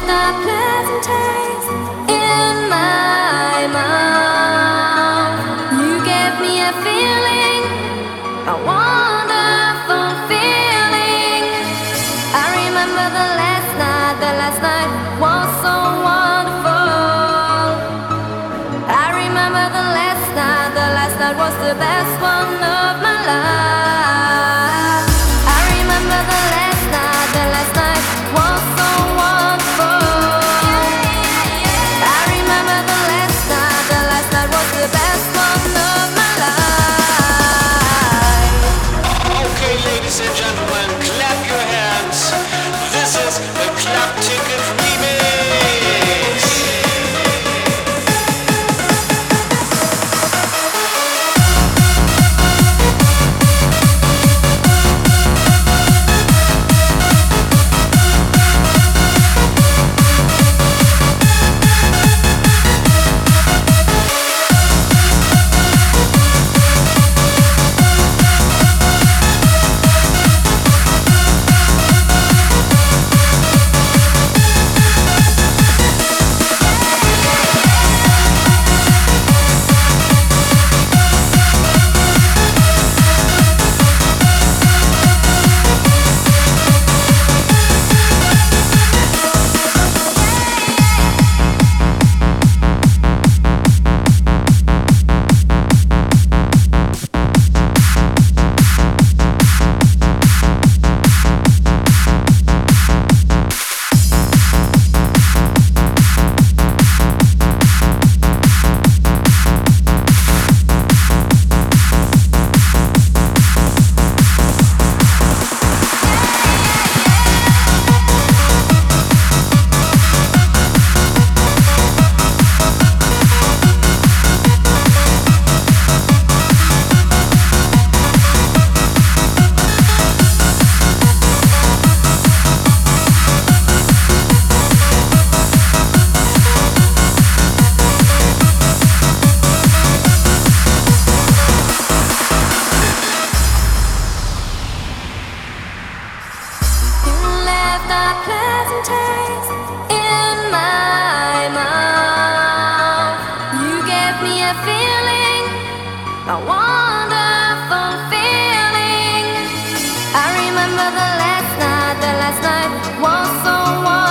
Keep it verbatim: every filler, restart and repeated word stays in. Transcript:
a pleasant taste in my mouth. You gave me a feeling, a wonderful feeling. I remember the last night, the last night was so wonderful. I remember the last night, the last night was the best one of my life. I remember the last night, the last night was so wonderful. I remember the last night, the last night was the best one of my life. Okay, ladies and gentlemen, clap your hands. This is the Club Ticket Remix. A wonderful feeling. I remember the last night, the last night was so wonderful.